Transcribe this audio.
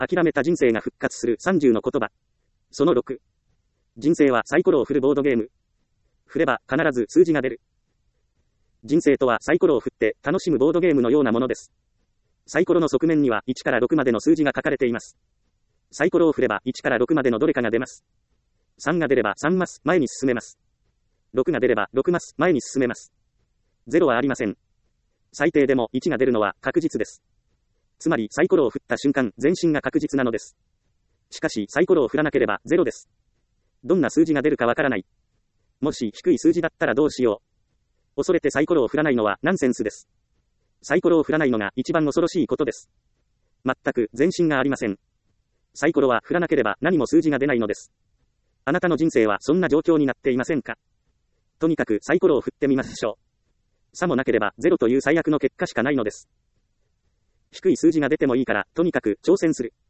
諦めた人生が復活する30の言葉。その6。人生はサイコロを振るボードゲーム。振れば必ず数字が出る。人生とはサイコロを振って楽しむボードゲームのようなものです。サイコロの側面には1から6までの数字が書かれています。サイコロを振れば1から6までのどれかが出ます。3が出れば3マス前に進めます。6が出れば6マス前に進めます。0はありません。最低でも1が出るのは確実です。つまりサイコロを振った瞬間、前進が確実なのです。しかしサイコロを振らなければ0です。どんな数字が出るかわからない。もし低い数字だったらどうしよう。恐れてサイコロを振らないのはナンセンスです。サイコロを振らないのが一番恐ろしいことです。全く前進がありません。サイコロは振らなければ何も数字が出ないのです。あなたの人生はそんな状況になっていませんか？とにかくサイコロを振ってみましょう。さもなければ0という最悪の結果しかないのです。低い数字が出てもいいから、とにかく挑戦する。